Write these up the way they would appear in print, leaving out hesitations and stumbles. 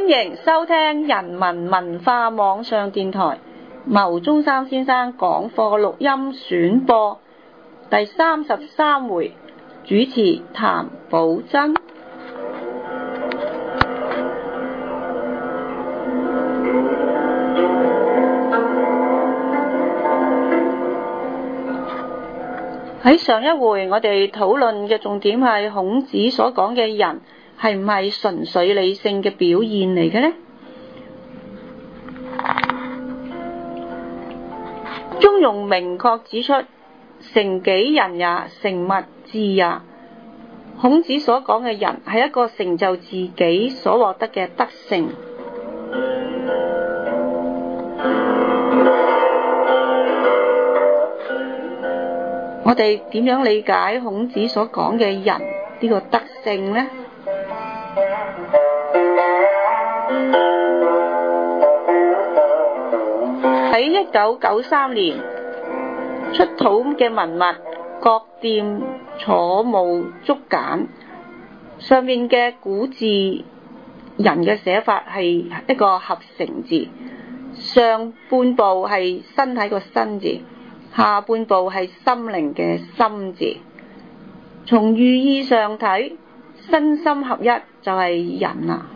歡迎收聽人民文化網上電台牟宗三先生講課錄音選播第33回，主持譚寶珍。喺上一回我哋討論嘅重點係孔子所講嘅人係唔係純粹理性嘅表現嚟嘅呢？中庸明確指出，成己人也，成物志也。孔子所講嘅人係一個成就自己所獲得嘅德性。我哋點樣理解孔子所講嘅人呢個德性呢？喺1993年出土嘅文物《各店楚墓竹簡》上面嘅古字人嘅寫法係一個合成字，上半部係身體個身字，下半部係心靈嘅心字。從寓意上睇，身心合一就係人啦。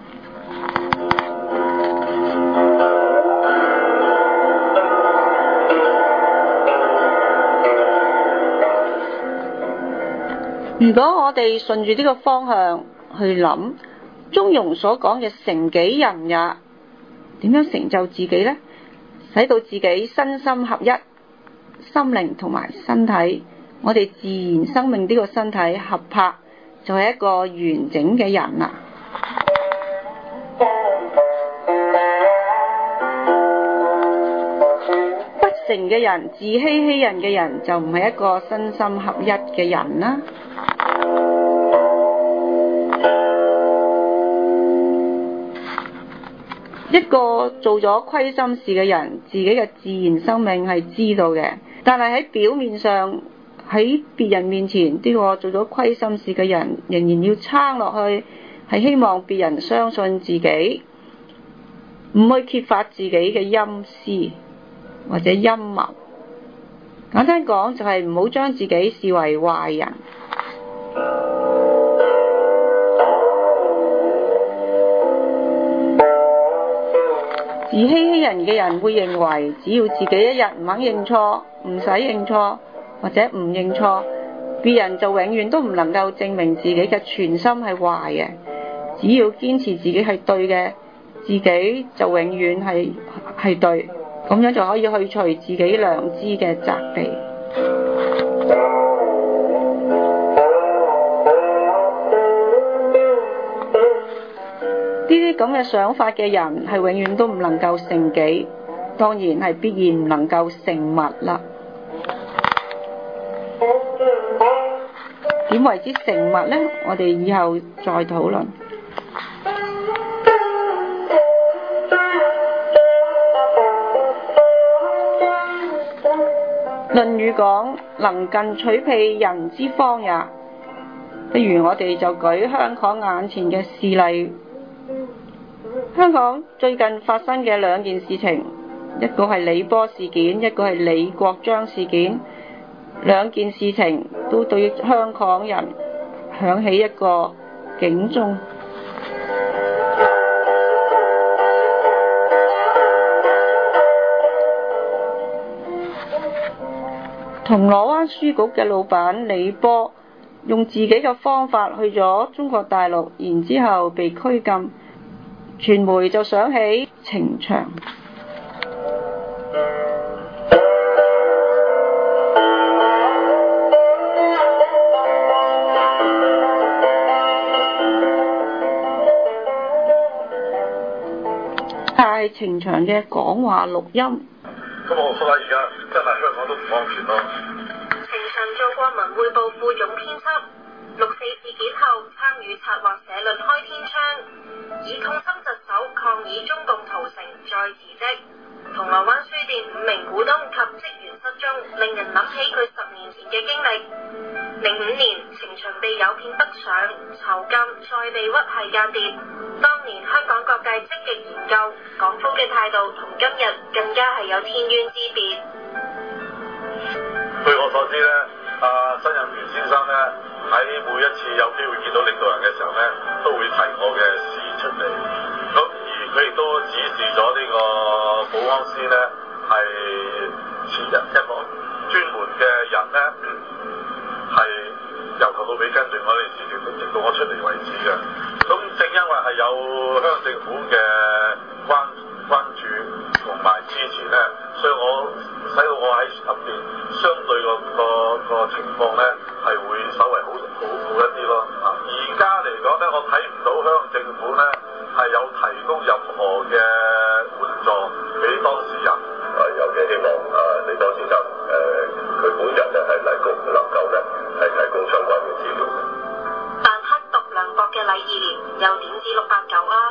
如果我哋順住呢個方向去諗，中庸所講嘅成己人也，點樣成就自己呢？使到自己身心合一，心靈同埋身體，我哋自然生命呢個身體合拍，就係一個完整嘅人啦。不成嘅人，自欺欺人嘅人，就唔係一個身心合一嘅人啦。一個做咗虧心事嘅人，自己嘅自然生命係知道嘅，但係喺表面上，喺別人面前，呢個做咗虧心事嘅人仍然要撐落去，係希望別人相信自己，唔去揭發自己嘅陰私或者陰謀。簡單講就係唔好將自己視為壞人。自欺欺人嘅人會認為，只要自己一日唔肯認錯，唔使認錯或者唔認錯，別人就永遠都唔能夠證明自己嘅全心係壞嘅。只要堅持自己係對嘅，自己就永遠係對，咁樣就可以去除自己良知嘅責備。呢啲咁嘅想法嘅人係永遠都唔能夠成己，當然係必然唔能夠成物啦。點為之成物呢？我哋以後再討論。論語講能近取辟，人之方也。不如我哋就舉香港眼前嘅事例。香港最近發生嘅兩件事情，一個係李波事件，一個係李國章事件。兩件事情都對香港人響起一個警鐘。銅鑼灣書局嘅老闆李波用自己嘅方法去咗中國大陸，然之後被拘禁。傳媒就想起程翔，係程翔嘅講話錄音。 咁我覺得而家真係香港都唔安全咯。 程翔做過文匯報副總編輯，6·4事件後參與策劃社論開天窗，以痛心疾首抗議中共屠城再辭職。銅鑼灣書店5名股東及職員失蹤，令人諗起佢10年前嘅經歷。05年，程翔被誘騙北上囚禁，再被屈係間諜。當年年香港各界積極研究，港府嘅態度同今日更加係有天淵之別。 據我所知咧，新任元先生咧喺每一次有機會見到領導人嘅時候咧，都會提我嘅事出嚟。咁而佢亦都指示咗呢個保安司咧係設一個專門嘅人咧係由頭到尾跟住我哋事情，直到我出嚟為止嘅。咁正因為係有香港政府嘅關注同埋支持咧，所以使到我喺入邊相對個情況咧係會稍微好一啲咯。而家嚟講咧，我睇唔到香港政府咧係有提供任何嘅援助俾當事人。有嘅希望李波先生佢本人咧係能夠咧係提供相關嘅資料。 但刻毒涼薄嘅禮義廉又點知689啊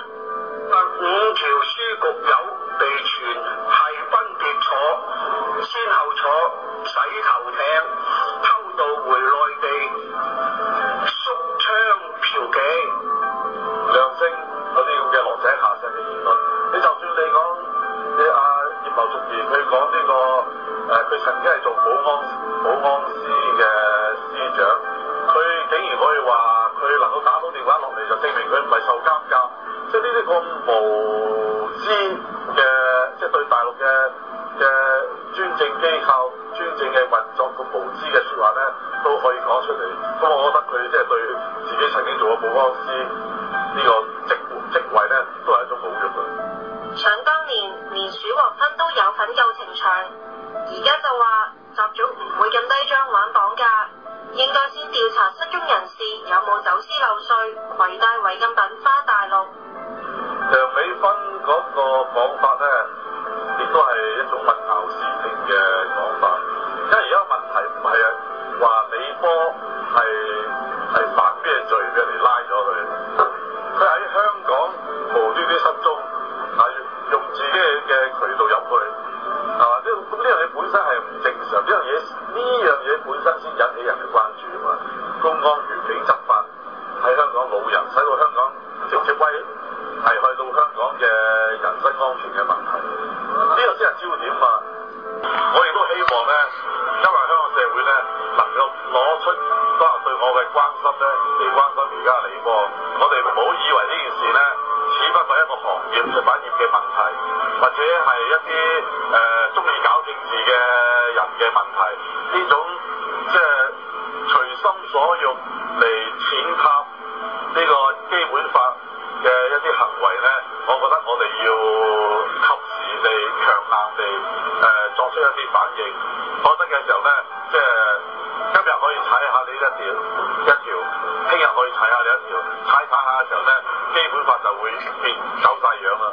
？5條書局友被傳係分別先後坐洗頭艇偷渡回內地，縮槍嫖妓， 亮聲嗰啲咁嘅落井下石嘅言論。你就算你講葉劉淑儀，佢講呢個佢曾經係做保安司嘅司長，佢竟然可以話佢能夠打到電話落嚟，就證明佢唔係受監教。即係呢啲咁無知嘅，即係對大陸嘅專政機構、專政嘅運作咁無知嘅説話咧，都可以講出嚟。咁我覺得佢即係對自己曾經做過保安司呢個職位咧，都係一種侮辱啊！ 想當年連鼠王芬都有份救情場，而家就話習總唔會咁低張玩綁架，應該先調查失蹤人士有冇走私漏稅、攜帶違禁品返大陸。 梁美芬嗰個講法咧，亦都係一種混淆視聽嘅講法，因為而家問題唔係話李波係犯咩罪俾人哋拉咗佢，佢喺香港無端端失蹤，用自己嘅渠道入去，係嘛？咁呢樣嘢本身係唔正常，呢樣嘢本身先引起人嘅關注啊嘛。公安員警執法喺香港冇人，使到香港直接係去到香港嘅人身安全嘅問題，呢個先係焦點啊！我亦都希望咧，因為香港社會咧能夠攞出當日對我嘅關心咧，嚟關心而家李波。我哋唔好以為呢件事咧，只不過係一個行業出版業嘅問題，或者係一啲中意搞政治嘅人嘅問題。呢種即係隨心所欲嚟踐踏呢個基本法嘅一啲行為咧，我覺得我哋要及時地、強硬地作出一啲反應。否則嘅時候咧，即係今日可以踩下你一條，聽日可以踩下你一條，踩下嘅時候咧，基本法就會走晒樣啦。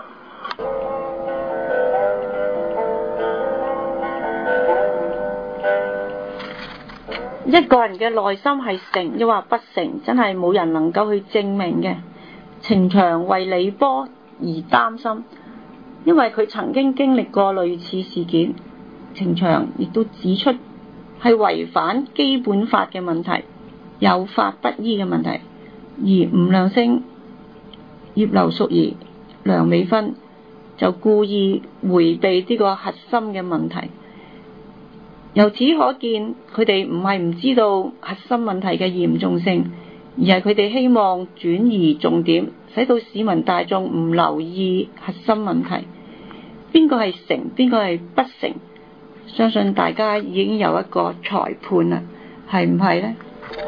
一個人嘅內心係成抑或不成，真係冇人能夠去證明嘅。程翔為李波而擔心，因為佢曾經經歷過類似事件。程翔亦都指出係違反基本法嘅問題，有法不依嘅問題。而吳亮星、葉劉淑儀、梁美芬就故意迴避呢個核心嘅問題。由此可見，佢哋唔係唔知道核心問題嘅嚴重性，而係佢哋希望轉移重點，使到市民大眾唔留意核心問題。邊個係成，邊個係不成？相信大家已經有一個裁判啦，係唔係呢？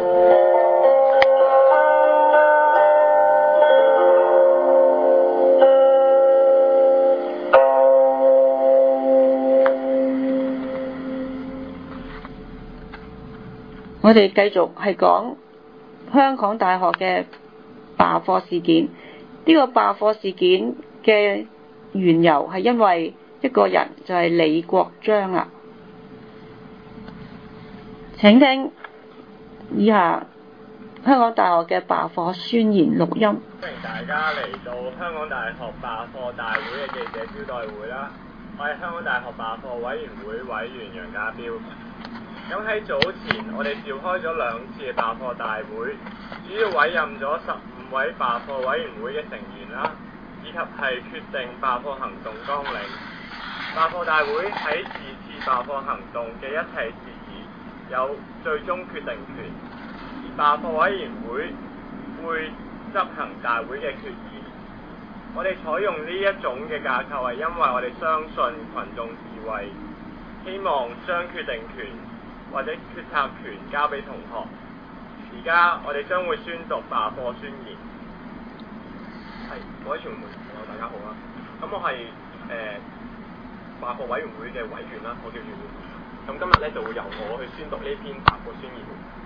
我哋繼續係講香港大學嘅罷課事件。呢個罷課事件嘅緣由係因為一個人，就係李國章啊。請聽以下香港大學嘅罷課宣言錄音。 歡迎大家嚟到香港大學罷課大會嘅記者招待會啦！我係香港大學罷課委員會委員楊家彪。咁喺早前，我哋召開咗2次嘅罷課大會，主要委任咗15位罷課委員會嘅成員啦， 以及係決定罷課行動綱領。罷課大會喺是次罷課行動嘅一切事宜有最終決定權，而罷課委員會會執行大會嘅決議。我哋採用呢一種嘅架構係因為我哋相信群眾智慧，希望將決定權或者決策權交俾同學。而家我哋將會宣讀罷課宣言。各位傳媒朋友大家好啦，咁我係罷課委員會嘅委員啦，我叫袁耀。咁今日咧就會由我去宣讀呢篇罷課宣言。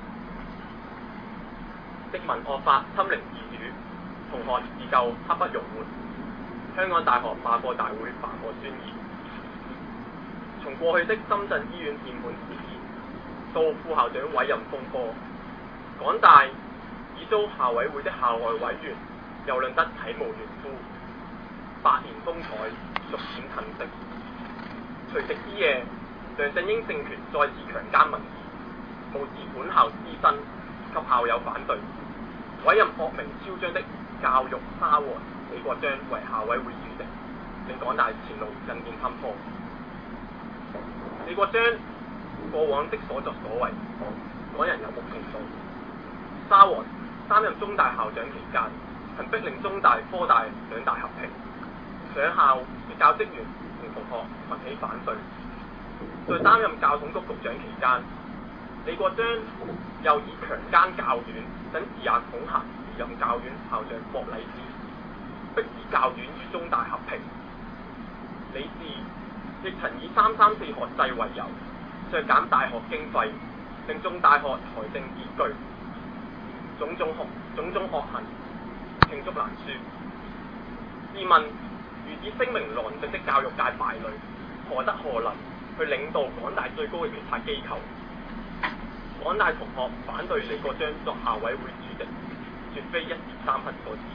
殖民惡法侵凌自主，同學自救刻不容緩。香港大學罷課大會罷課宣言。從過去的深圳醫院鍵盤事件到副校長委任風波，港大已遭校委會的校外委員又論得體無完膚，百年風采逐漸褪色。除夕之夜，梁振英政權再次強姦民意，無視本校師生及校友反對，委任惡名昭彰的教育沙皇李國章為校委會主席，令港大前路更見坎坷。李國章過往的所作所為，港人有目共睹。沙皇擔任中大校長期間，曾逼令中大、科大兩大合併，上校嘅教職員同同學奮起反對。在擔任教統局局長期間，李國章又以強姦教院等字眼恐嚇時任教院校長莫禮智，迫使教院與中大合併。李智亦曾以334學制為由，削減大學經費，令中大學財政拮據。種種惡行，罄竹難書。試問，如此聲名狼藉的教育界敗類，何德何能去領導港大最高嘅決策機構？港大同學反對李國章作校委會主席，絕非一時三刻所致。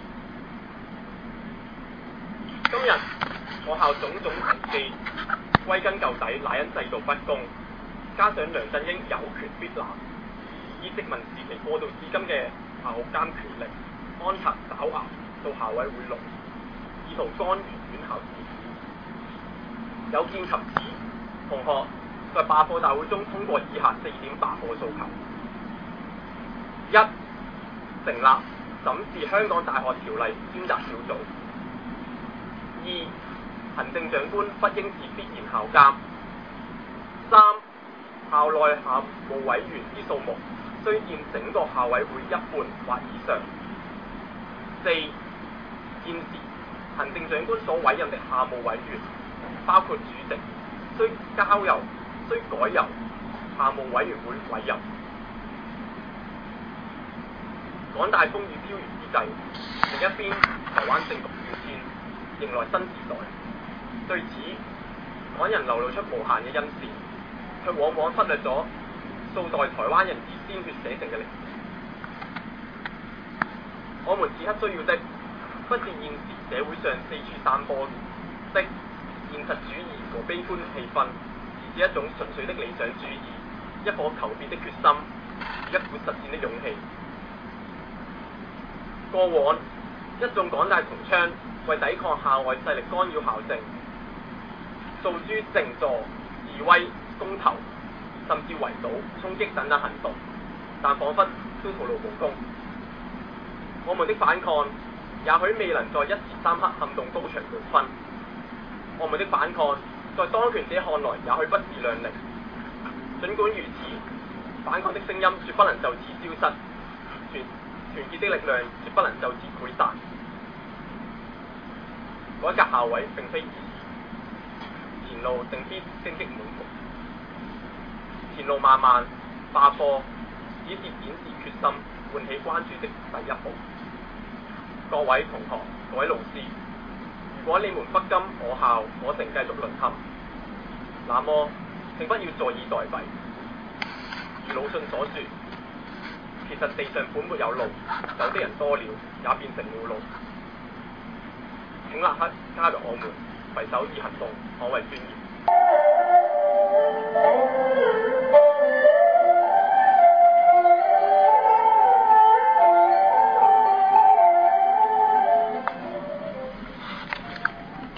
今日學校種種危機，歸根究底乃因制度不公，加上梁振英有權必攬，以殖民時期過渡至今嘅校監權力安插爪牙到校委會內，意圖干預院校事務。有見及此，同學在罷課大會中通過以下4點罷課訴求：一、成立審視香港大學條例專責小組；二、行政長官不應是必然校監；三、校內校務委員之數目須佔整個校委會1半或以上；四、現時行政長官所委任的校務委員，包括主席，須改由校務委員會委任。港大風雨飄搖之際，另一邊台灣政局變遷，迎來新時代。對此，港人流露出無限嘅欣羨，卻往往忽略咗數代台灣人以鮮血寫成嘅歷史。我們此刻需要的，不是現時社會上四處散播的現實主義和悲觀氣氛，而是一種純粹的理想主義，一顆求變的決心，一股實踐的勇氣。過往一眾港大同窗為抵抗校外勢力干擾校政，訴諸靜坐、示威、公投，甚至圍堵、衝擊等等行動，但彷彿都徒勞無功。我們的反抗也許未能在一時三刻撼動高牆滿分，我們的反抗在當權者看來也許不自量力。儘管如此，反抗的聲音絕不能就此消失，團結的力量絕不能就此潰散。改革校委並非易事，前路定必荊棘滿布。前路漫漫，罷課只是展示決心、喚起關注的第一步。各位同學、各位老師，如果你們不甘我校我城繼續淪陷，那麼請不要坐以待斃。如魯迅所說，其實地上本沒有路，走的人多了，也變成了路。請立刻加入我們，攜手以行動捍衛尊嚴。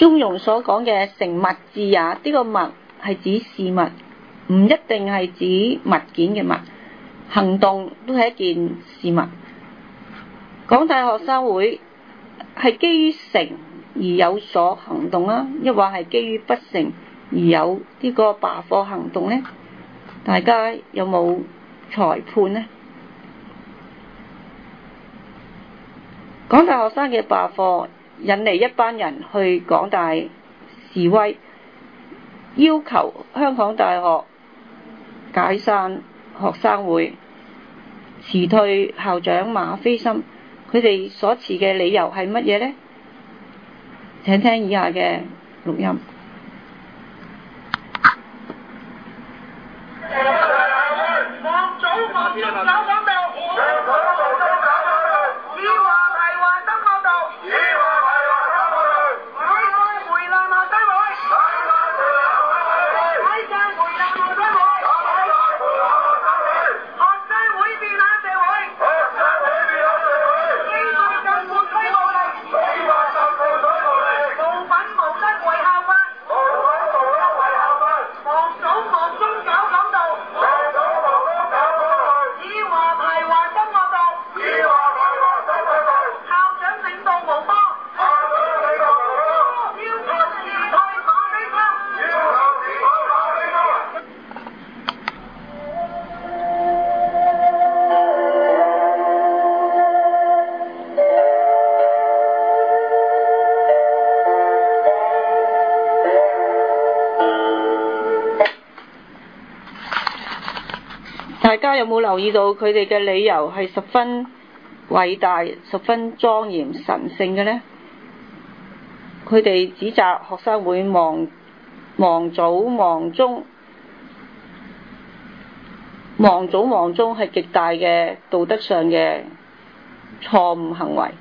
中庸所講嘅成物智也，呢、個物係指事物，唔一定係指物件嘅物，行動都係一件事物。港大學生會係基於成而有所行動啦，抑或係基於不成而有呢個罷課行動呢？大家有冇裁判呢？港大學生嘅罷課引嚟一班人去港大示威，要求香港大學解散學生會，辭退校長馬斐森。佢哋所持嘅理由係乜嘢呢？請聽以下嘅錄音。大家有冇留意到佢哋嘅理由係十分偉大、十分莊嚴、神聖嘅呢？佢哋指責學生會忘祖忘宗，忘祖忘宗係極大嘅道德上嘅錯誤行為，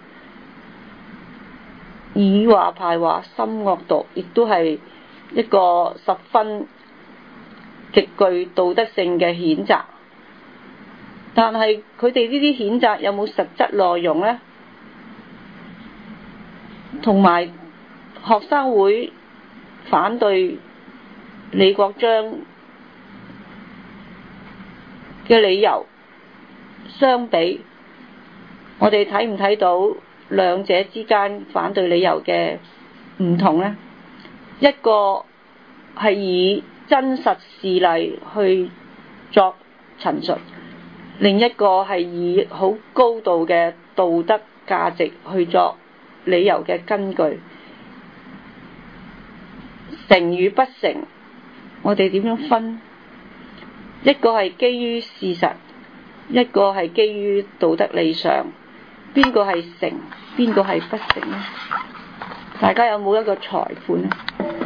以話排話、心惡毒，亦都係一個十分極具道德性嘅譴責。但係佢哋呢啲譴責有冇實質內容呢？同埋學生會反對李國章嘅理由相比，我哋睇唔睇到兩者之間反對理由嘅唔同呢？一個係以真實事例去作陳述，另一個係以好高度嘅道德價值去作理由嘅根據。成與不成，我哋點樣分？一個係基於事實，一個係基於道德理想，邊個係成，邊個係不成呢？大家有冇一個裁判呢？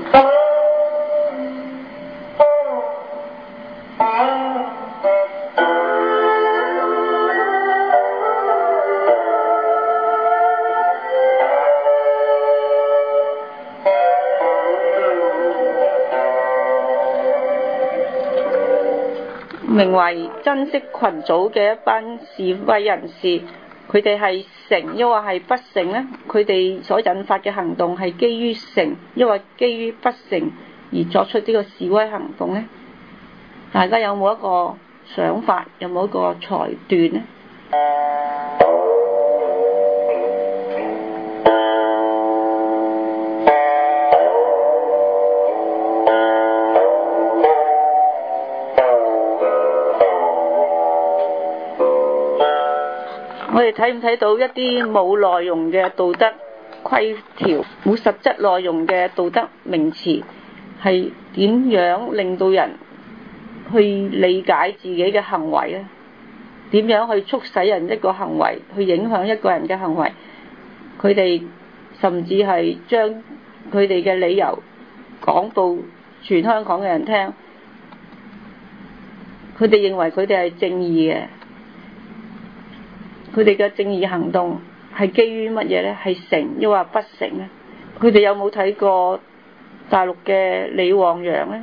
名為珍惜群組嘅一班示威人士，佢哋係成抑或係不成呢？佢哋所引發嘅行動係基於成抑或基於不成而作出呢個示威行動呢？大家有冇一個想法？有冇一個裁斷呢？我哋睇唔睇到一啲冇內容嘅道德規條，冇實質內容嘅道德名詞，係點樣令到人去理解自己嘅行為呢？點樣去促使人一個行為，去影響一個人嘅行為？佢哋甚至係將佢哋嘅理由講到全香港嘅人聽，佢哋認為佢哋係正義嘅。佢哋嘅正義行動係基於乜嘢呢？係成抑或不成呢？佢哋有冇睇過大陸嘅李旺陽呢？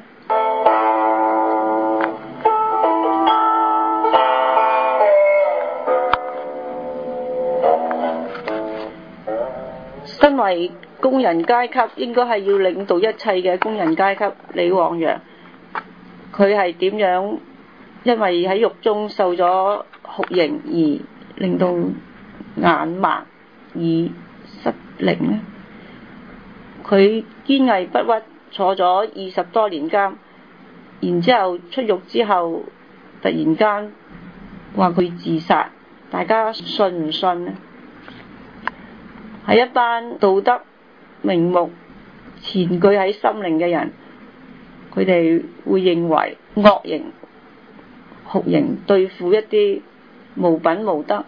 身為工人階級應該係要領導一切嘅工人階級李旺陽，佢係點樣因為喺獄中受咗酷刑而令到眼盲而失靈呢？佢堅毅不屈坐咗20多年監，然之後出獄之後突然間話佢自殺，大家信唔信呢？係一班道德名目纏據喺心靈嘅人，佢哋會認為惡刑酷刑對付一啲無品無德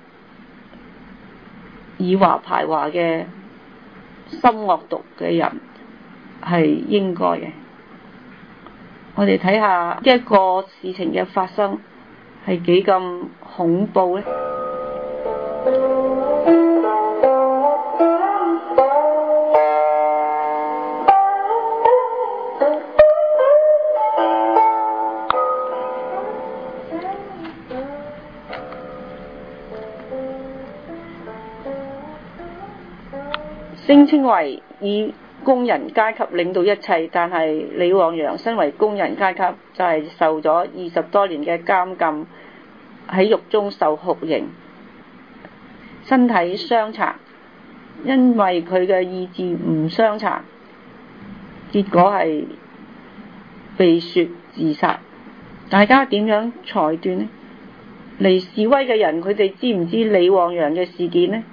以華排華嘅心惡毒嘅人係應該嘅。我哋睇下呢一個事情嘅發生係幾咁恐怖呢？聲稱為以工人階級領導一切，但係李旺陽身為工人階級就係受咗20多年嘅監禁，喺獄中受酷刑，身體傷殘，因為佢嘅意志唔傷殘，結果係被說自殺。大家點樣裁斷呢？嚟示威嘅人佢哋知唔知李旺陽嘅事件呢？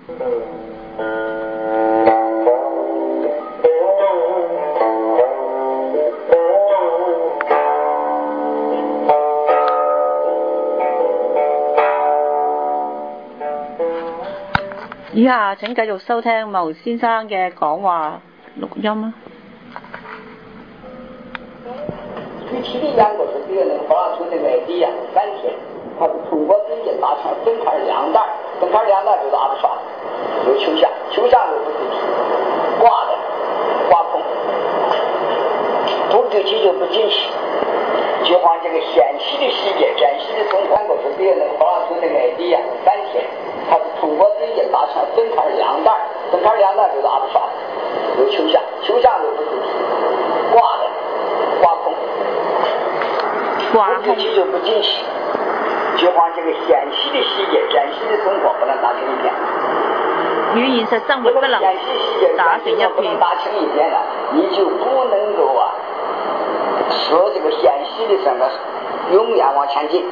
以下請繼續收聽牟先生嘅講話錄音啊。 具體的演过是这个能发出那个2天，他是通过直接打成分开2弹，分开2弹就打不上，有球下，球下又不是体，挂的，挂空，不对体就不进去，就按这个先期的细节、展示的情况，过是这个能发出那个2天。他是通过直接打成分开2弹，分开2弹就打不上，有球下，球下又不是体，挂的，挂空，不进去就不进去，就按这个先期的细节、展示的情况不能打成一片。 與現實生活不能打成一片。 打成一片了，你就不能夠說這個先期的整個永遠往前進。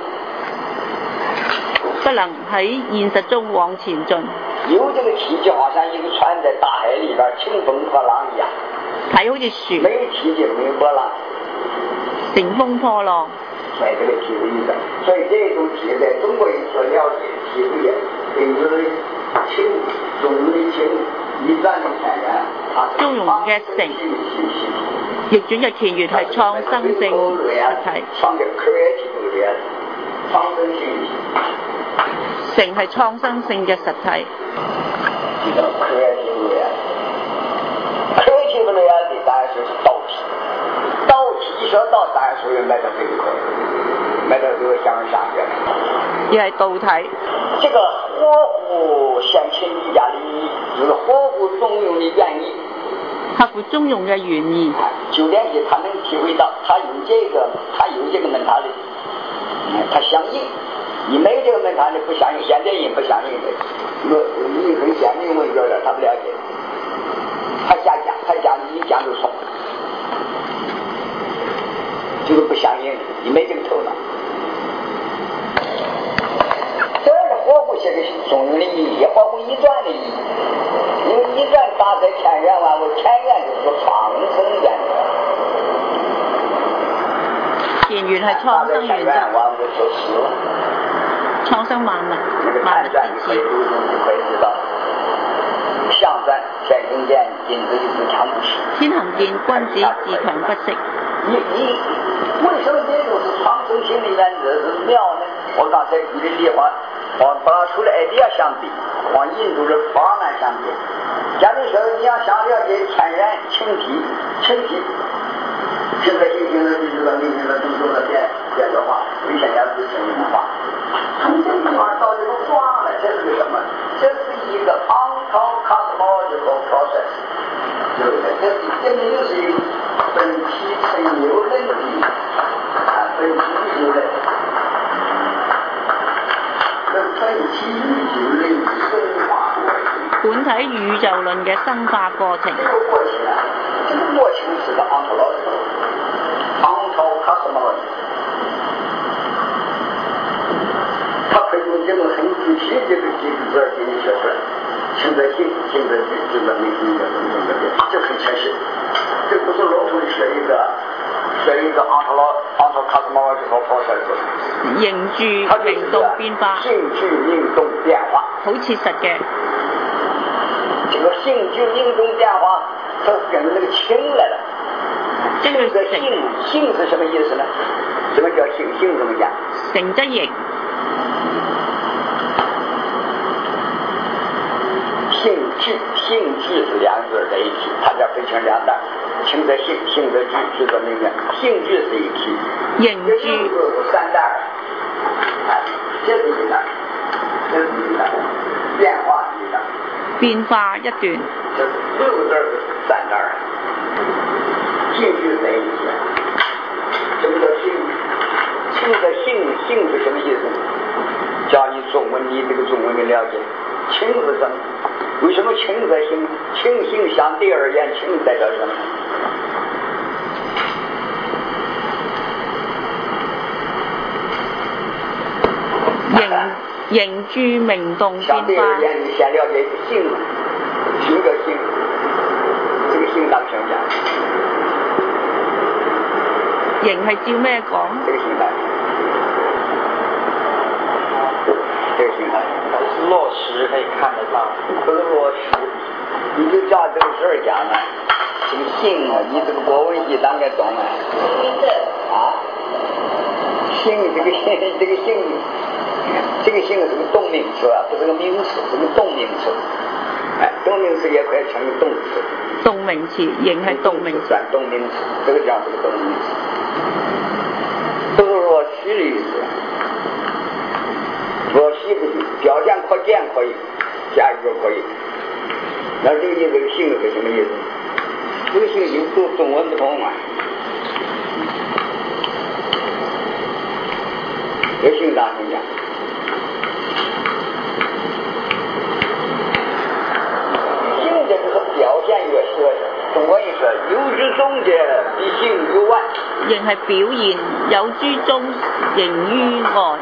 不能喺現實中往前進。 有這個體就好像一個船在大海裏邊，乘風破浪一樣。 睇好似船。 沒有體就沒有波浪。 乘風破浪。 所以這個體會意思，所以這種體在中國人所了解體會跟就是情中庸的情，逆轉的田園， 中庸嘅情，逆轉嘅田園係創生性實體。 創嘅 creative 嘅創生性。 成係創生性嘅實體。 creative 的當然就是道體，道體一說道，當然屬於埋到這個，埋到這個相上嘅。 亦係道體。 這個合乎先秦儒家的意義，就是合乎中庸的原意。 合乎中庸嘅原意。 就連是他能體會到，他有這個門他的，他相應。你沒有這個門他就不相應，現代人不相應的，你跟現代人問有點他不了解，他瞎講，他講你講就錯，這個不相應，你沒這個頭腦。這是合乎這個中庸的意義，也合乎一傳的意義，因為一傳大在天元萬物，天元就是創生原則。 田園係創生原則。創生萬物，萬物之始。 象傳天行健，君子自強不息。 天行健，君子自強不息。 你為什麼這種是創生性的原則是妙呢？我剛才舉的例話，把除了 idea 相比，往印度的方案相比，假如說你要想了解天然情體，現在新型的你知道明星的动作的变的话，危险家是声音的话，他们这地方到这个化了，这是个什么？这是一个 uncosmological process， 體宇宙論嘅生化過程。 這個過程啊，這個過程是個 ontocosmology， 它可以用這種很具體這個幾個字給你說出來，性質性、性質具、質的名詞，這很現實，這不是籠統的說一個 ontocosmology 和 process。 形住明動變化， 性具命動變化， 好切實嘅。 這個性具命動變化，它跟那個情來了。這個性是什麼意思呢？什麼叫性？性怎麼講？ 成則形。 性具是兩個字在一起，它叫分成兩段，情則性，性則具，具則命。性具是一體， 形具是三段，這是一段，這是一段，變化是一段， 變化一段。 這六個字是三段，性具在一起。什麼叫性？性的性是什麼意思？教你中文，你這個中文的了解。情是什麼？為什麼情在性？情性相對而言，情代表什麼？ 形住明動變化。 相對而言，你先了解性，性的性，這個性當什麼講？ 形係照咩講？ 這個性代。這個性代。 落實可以看得到， 不是落實，你就照這個事兒講了。這個性啊，你這個國文系當然懂了。啊？性這個性是個動名詞啊，不是個名詞，是個動名詞。哎，動名詞也可以成為動詞。 動名詞，形係動名詞。 算動名詞，這個叫這個動名詞。都是落實的意思。落實不行，表現扩建可以，下一個可以。那這個意思，性是什麼意思？這個性有中文不同啊。這個性當什麼講？性這個表現越說，中國人說有之中者，比性於外。 形係表現，有之中，形於外。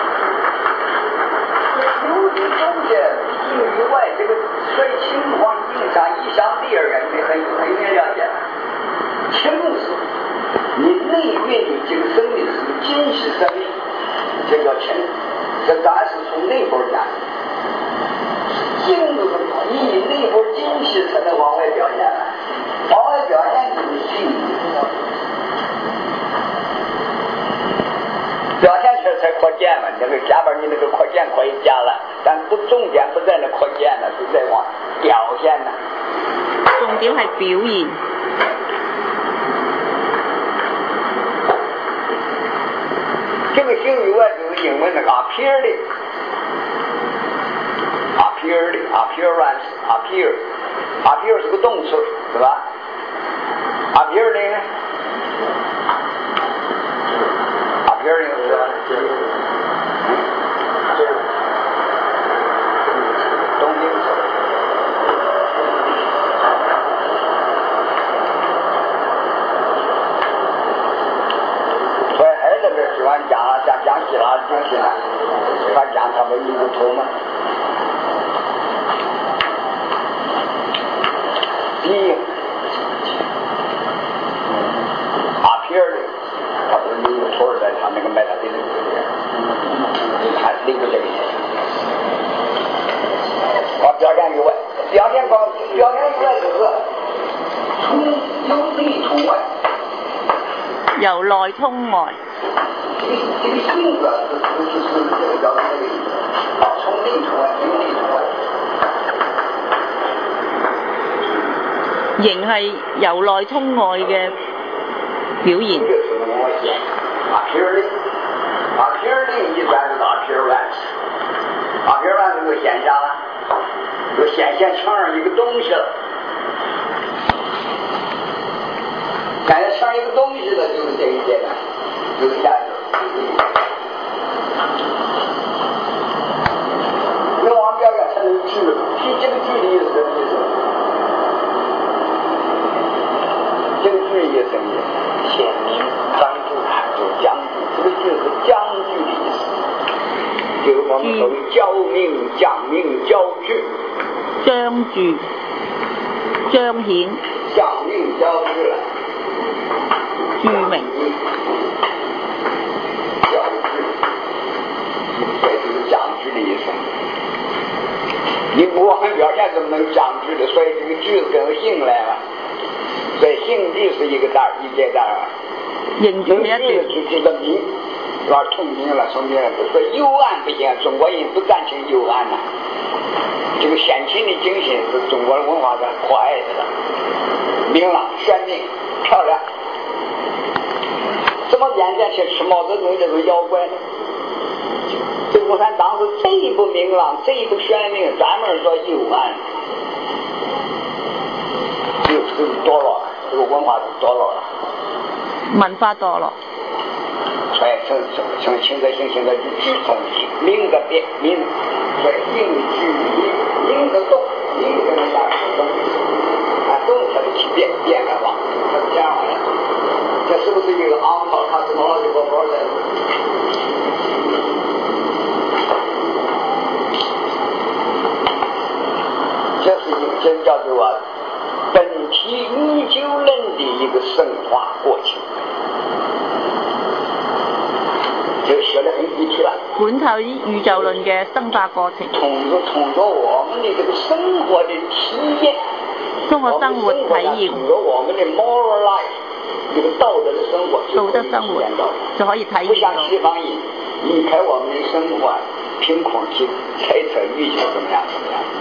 性於外， 這個所以情況性上一相對而言，你很了解。情是你內蕴的這個生命是個精實生命，這叫情。這當然是從內部講。性就是你內部精實才能往外表現，往外表現就是性。表現出来才扩建嘛，那个下边你那个扩建可以加了，但不重点不在那扩建了，是在往表现呢。 重點係表現。 這個性以外就是英文那個 appear 是個動詞，是吧 ？appear 呢？appearing 是吧？動名詞。所以孩子們喜歡講希臘精神，他講他們一個圖嘛。appearing。他不是有个托儿在他那个麦塔丁的里面，他那个这个往表现以外，表现以外就是从内从外， 由內通外。 這個性格是這個叫那個意思，從內從外，由內從外。 形係由內通外嘅表現。 appearing 一般就是 appearance 就顯現了，就顯現成一個東西了，顯現成一個東西的就是這一階段，就是下一個。你往表現成具，這個具的意思是将句的意思，就是我们所谓教命、讲命、教句。 將住、彰顯、 讲命教句了， 著名。 教句，这就是讲句的意思。你我们表现怎么能讲句的？所以这个句子跟姓来了，所以姓句是一个单一节单啊。 認住一段。 就这个名，有点重名了，重名了。说幽暗不行，中国人不赞成幽暗呐。这个先秦的精神是中国的文化的可爱的，明朗、鲜明、漂亮。怎么眼前去吃毛泽东这种妖怪呢？这共产党是这一不明朗，这一不鲜明，专门说幽暗。这个堕落，这个文化是堕落了。 文化墮落。 所以从现在现在就句从名的变名，所以名句名的动，名的那样动，动它的起变开了，它是这样的。这是不是一个ontology process？这是一个真叫做本体宇宙论的一个升华过程。就学得很具体了。 本體宇宙論嘅生化過程。 通過我們的這個生活的體驗， 通過生活體驗， 通過我們的 moral life， 這個道德的生活， 道德生活就可以體驗到。 不像西方人離開我們的生活，憑空去猜測預計怎麼樣。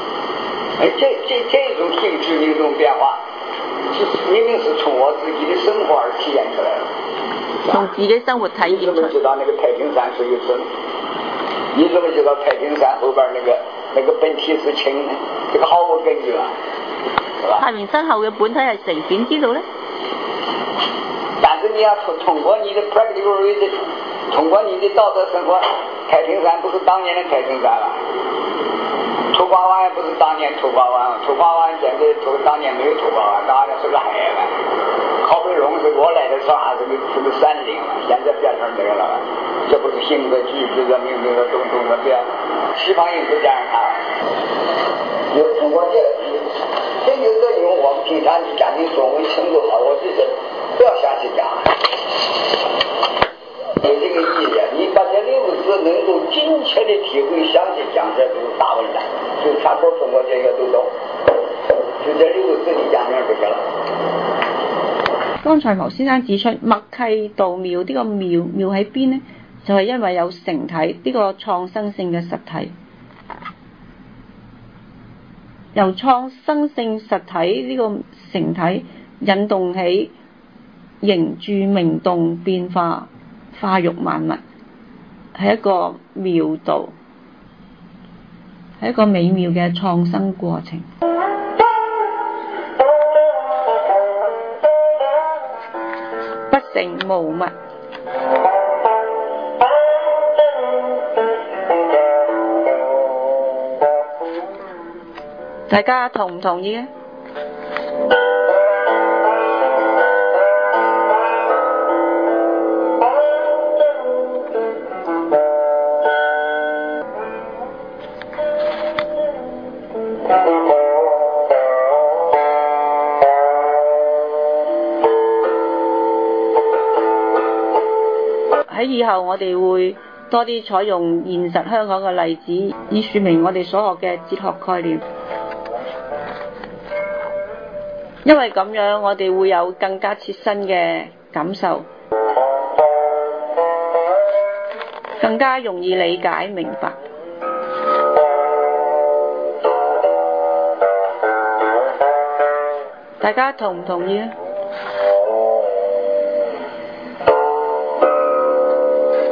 這種性質的一種變化，明明是從我自己的生活而體驗出來的。 從自己生活體驗出。你怎麼知道那個太平山是有神？你怎麼知道太平山後邊那個本體是清呢？這個毫無根據啊，是吧？ 太平山後嘅本體係誰點知道呢？ 但是你要通過你的 practical reason， 通過你的道德生活，太平山不是當年的太平山了。土瓜灣也不是當年土瓜灣，土瓜灣現在當年沒有土瓜灣，當年是個海灣。靠北龍是過來的時候是個山嶺了，現在變成這個了。這不是性格句子的命名的種種的變，西方人不這樣看。有通過這有的用我們平常的家庭中文程度好，我就是不要瞎去講。有這個意義，你把這6個字能夠精確的體會詳細講，這就是大文了，就全部通過這個都懂，就這6個字你講明就得了。 剛才牟先生指出，默契道廟呢個廟喺邊呢？就係因為有成體呢個創生性嘅實體，由創生性實體呢個成體引動起形住明動變化，化育萬物，係一個妙道，係一個美妙嘅創生過程。不成無物。大家同唔同意啊？喺以後我哋會多啲採用現實香港嘅例子，以説明我哋所學嘅哲學概念。因為咁樣，我哋會有更加切身嘅感受，更加容易理解明白。大家同唔同意呢？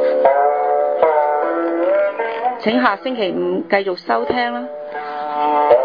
請下星期5繼續收聽啦。